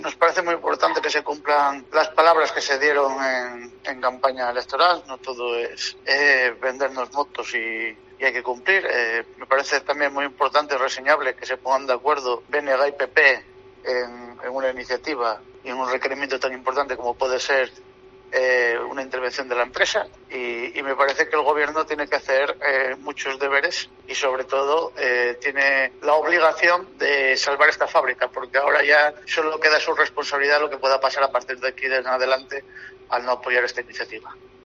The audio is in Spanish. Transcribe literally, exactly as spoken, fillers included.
Nos parece muy importante que se cumplan las palabras que se dieron en, en campaña electoral. No todo es eh, vendernos motos y, y hay que cumplir. Eh, me parece también muy importante y reseñable que se pongan de acuerdo B N G y P P en, en una iniciativa y en un requerimiento tan importante como puede ser eh, una intervención de la empresa. Y, y me parece que el gobierno tiene que hacer eh, muchos deberes y sobre todo eh, tiene la obligación de salvar esta fábrica, porque ahora ya solo queda su responsabilidad lo que pueda pasar a partir de aquí en adelante al no apoyar esta iniciativa.